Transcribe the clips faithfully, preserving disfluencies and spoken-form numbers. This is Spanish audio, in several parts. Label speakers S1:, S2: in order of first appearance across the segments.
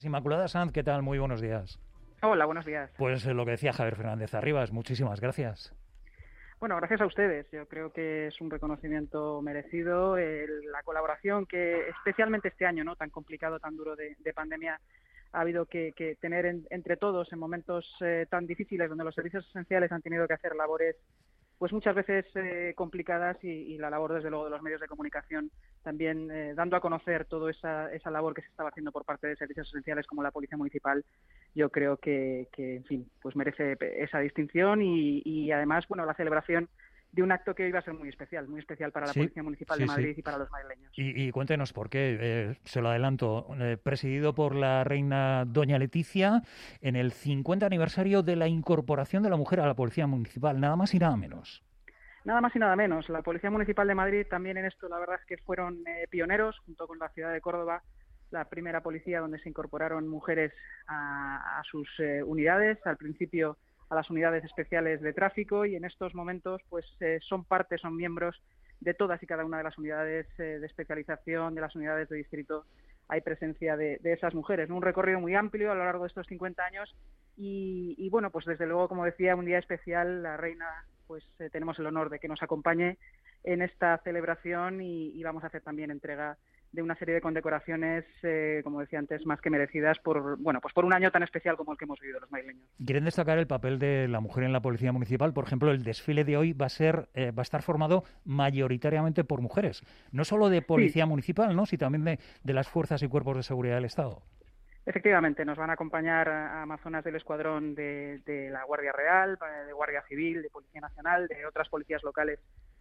S1: Inmaculada Sanz, ¿qué tal? Muy buenos días.
S2: Hola, buenos días.
S1: Pues eh, lo que decía Javier Fernández Arribas, muchísimas gracias.
S2: Bueno, gracias a ustedes. Yo creo que es un reconocimiento merecido. Eh, la colaboración que, especialmente este año, ¿no?, tan complicado, tan duro de, de pandemia, ha habido que, que tener en, entre todos en momentos eh, tan difíciles donde los servicios esenciales han tenido que hacer labores pues muchas veces eh, complicadas y, y la labor desde luego de los medios de comunicación también eh, dando a conocer toda esa, esa labor que se estaba haciendo por parte de servicios esenciales como la Policía Municipal. Yo creo que, que en fin, pues merece esa distinción y, y además, bueno, la celebración de un acto que iba a ser muy especial, muy especial para la
S1: Sí,
S2: Policía Municipal de
S1: sí, sí.
S2: Madrid y para los madrileños.
S1: Y, y cuéntenos por qué, eh, se lo adelanto, eh, presidido por la reina Doña Leticia en el cincuenta aniversario de la incorporación de la mujer a la Policía Municipal, nada más y nada menos.
S2: Nada más y nada menos. La Policía Municipal de Madrid también en esto, la verdad es que fueron eh, pioneros, junto con la ciudad de Córdoba, la primera policía donde se incorporaron mujeres a, a sus eh, unidades, al principio a las unidades especiales de tráfico y en estos momentos pues eh, son parte, son miembros de todas y cada una de las unidades eh, de especialización, de las unidades de distrito. Hay presencia de, de esas mujeres, ¿no? Un recorrido muy amplio a lo largo de estos cincuenta años y, y bueno, pues desde luego, como decía, un día especial. La reina, pues eh, tenemos el honor de que nos acompañe en esta celebración y, y vamos a hacer también entrega de una serie de condecoraciones, eh, como decía antes, más que merecidas por, bueno, pues por un año tan especial como el que hemos vivido los madrileños.
S1: Quieren destacar el papel de la mujer en la Policía Municipal. Por ejemplo, el desfile de hoy va a ser, eh, va a estar formado mayoritariamente por mujeres, no solo de
S2: Sí,
S1: Policía Municipal, ¿no?, sino también de, de las fuerzas y cuerpos de seguridad del Estado.
S2: efectivamente, nos van a acompañar a amazonas del escuadrón de, de la Guardia Real, de Guardia Civil, de Policía Nacional, de otras policías locales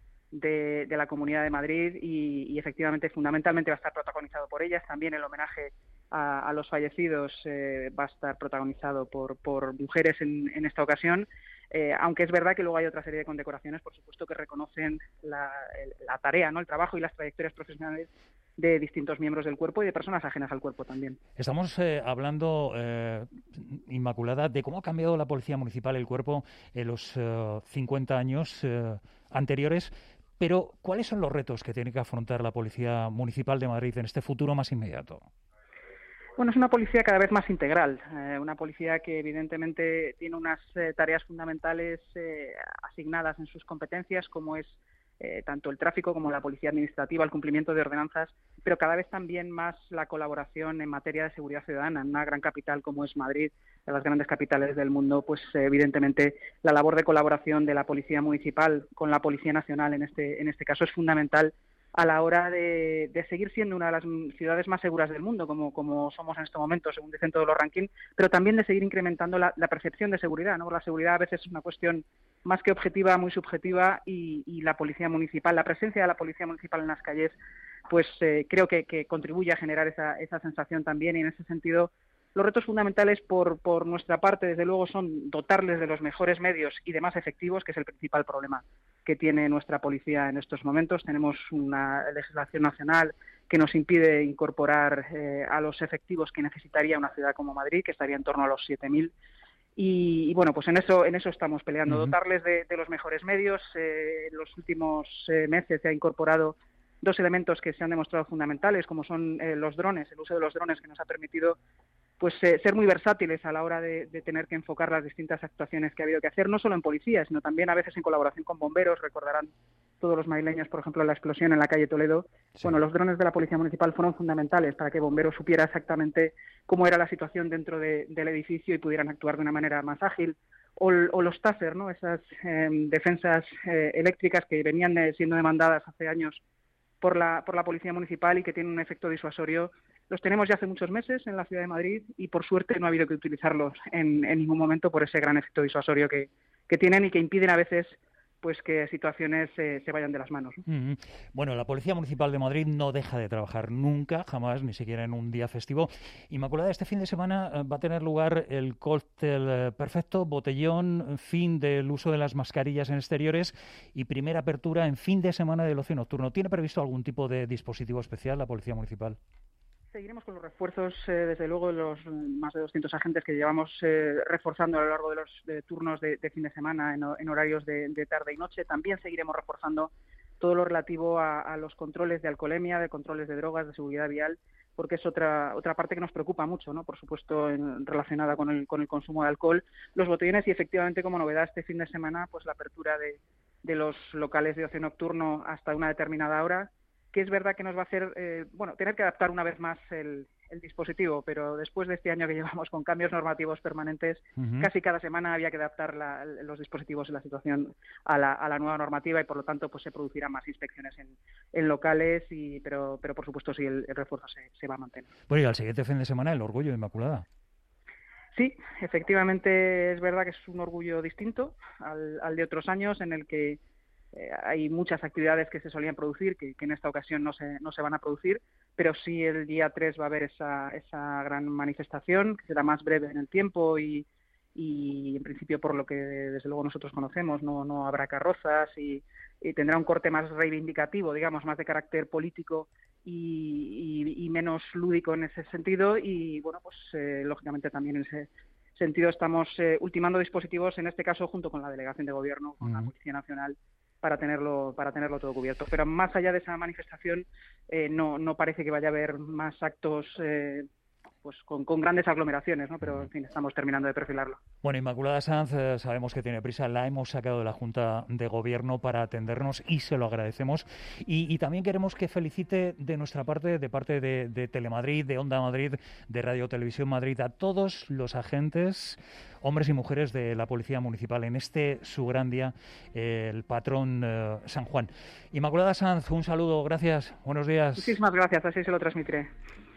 S2: de, de la Comunidad de Madrid y, y efectivamente, fundamentalmente va a estar protagonizado por ellas. También el homenaje a, a los fallecidos eh, va a estar protagonizado por, por mujeres en, en esta ocasión. Eh, aunque es verdad que luego hay otra serie de condecoraciones, por supuesto, que reconocen la, el, la tarea, ¿no?, el trabajo y las trayectorias profesionales de distintos miembros del cuerpo y de personas ajenas al cuerpo también.
S1: Estamos eh, hablando, eh, Inmaculada, de cómo ha cambiado la Policía Municipal, el cuerpo, en los eh, cincuenta años eh, anteriores, pero ¿cuáles son los retos que tiene que afrontar la Policía Municipal de Madrid en este futuro más inmediato?
S2: Bueno, es una policía cada vez más integral, eh, una policía que evidentemente tiene unas eh, tareas fundamentales eh, asignadas en sus competencias, como es eh, tanto el tráfico como la policía administrativa, el cumplimiento de ordenanzas, pero cada vez también más la colaboración en materia de seguridad ciudadana. En una gran capital como es Madrid, de las grandes capitales del mundo, pues eh, evidentemente la labor de colaboración de la Policía Municipal con la Policía Nacional en este, en este caso es fundamental a la hora de, de seguir siendo una de las ciudades más seguras del mundo, como, como somos en este momento, según dicen todos los rankings, pero también de seguir incrementando la, la percepción de seguridad, ¿no? La seguridad a veces es una cuestión más que objetiva, muy subjetiva, y, y la policía municipal, la presencia de la policía municipal en las calles, pues eh, creo que, que contribuye a generar esa, esa sensación también, y en ese sentido los retos fundamentales por, por nuestra parte, desde luego, son dotarles de los mejores medios y de más efectivos, que es el principal problema que tiene nuestra policía en estos momentos. Tenemos una legislación nacional que nos impide incorporar eh, a los efectivos que necesitaría una ciudad como Madrid, que estaría en torno a los siete mil. Y, y bueno, pues en eso en eso estamos peleando,
S1: Ujú.
S2: dotarles de, de los mejores medios. Eh, en los últimos eh, meses se ha incorporado dos elementos que se han demostrado fundamentales, como son eh, los drones, el uso de los drones, que nos ha permitido pues eh, ser muy versátiles a la hora de, de tener que enfocar las distintas actuaciones que ha habido que hacer, no solo en policía, sino también a veces en colaboración con bomberos. Recordarán todos los madrileños, por ejemplo, la explosión en la calle Toledo.
S1: Sí.
S2: Bueno, los drones de la Policía Municipal fueron fundamentales para que bomberos supiera exactamente cómo era la situación dentro de, del edificio y pudieran actuar de una manera más ágil. O, o los taser, ¿no?, esas eh, defensas eh, eléctricas que venían de, siendo demandadas hace años por la, por la Policía Municipal y que tienen un efecto disuasorio. Los tenemos ya hace muchos meses en la ciudad de Madrid y por suerte no ha habido que utilizarlos en, en ningún momento por ese gran efecto disuasorio que, que tienen y que impiden a veces pues que situaciones eh, se vayan de las manos, ¿no?
S1: Ujú. Bueno, la Policía Municipal de Madrid no deja de trabajar nunca, jamás, ni siquiera en un día festivo. Inmaculada, este fin de semana eh, va a tener lugar el cóctel eh, perfecto, botellón, fin del uso de las mascarillas en exteriores y primera apertura en fin de semana del ocio nocturno. ¿Tiene previsto algún tipo de dispositivo especial la Policía Municipal?
S2: Seguiremos con los refuerzos, eh, desde luego, los más de doscientos agentes que llevamos eh, reforzando a lo largo de los de turnos de, de fin de semana en, en horarios de, de tarde y noche. También seguiremos reforzando todo lo relativo a, a los controles de alcoholemia, de controles de drogas, de seguridad vial, porque es otra otra parte que nos preocupa mucho, ¿no? Por supuesto, en, relacionada con el con el consumo de alcohol, los botellones y efectivamente como novedad este fin de semana, pues la apertura de, de los locales de ocio nocturno hasta una determinada hora, que es verdad que nos va a hacer, eh, bueno, tener que adaptar una vez más el, el dispositivo, pero después de este año que llevamos con cambios normativos permanentes, uh-huh. casi cada semana había que adaptar la, los dispositivos y la situación a la, a la nueva normativa y por lo tanto pues se producirán más inspecciones en, en locales, y pero pero por supuesto sí el, el refuerzo se, se va a mantener.
S1: Bueno, y al siguiente fin de semana el Orgullo de Inmaculada.
S2: Sí, efectivamente es verdad que es un orgullo distinto al, al de otros años, en el que Eh, hay muchas actividades que se solían producir que, que en esta ocasión no se no se van a producir, pero sí el día tres va a haber esa esa gran manifestación, que será más breve en el tiempo y, y en principio, por lo que desde luego nosotros conocemos, no no habrá carrozas y, y tendrá un corte más reivindicativo, digamos, más de carácter político y, y, y menos lúdico en ese sentido. Y bueno, pues eh, lógicamente también en ese sentido estamos eh, ultimando dispositivos, en este caso junto con la Delegación de Gobierno, con uh-huh. la Policía Nacional, para tenerlo para tenerlo todo cubierto. Pero más allá de esa manifestación, eh, no no parece que vaya a haber más actos eh, pues con, con grandes aglomeraciones, ¿no? Pero en fin, estamos terminando de perfilarlo.
S1: Bueno, Inmaculada Sanz, eh, sabemos que tiene prisa, la hemos sacado de la Junta de Gobierno para atendernos y se lo agradecemos. Y, y también queremos que felicite de nuestra parte, de parte de, de Telemadrid, de Onda Madrid, de Radio Televisión Madrid, a todos los agentes, hombres y mujeres de la Policía Municipal en este su gran día, eh, el patrón eh, San Juan. Inmaculada Sanz, un saludo, gracias, buenos días.
S2: Muchísimas gracias, así se lo transmitiré.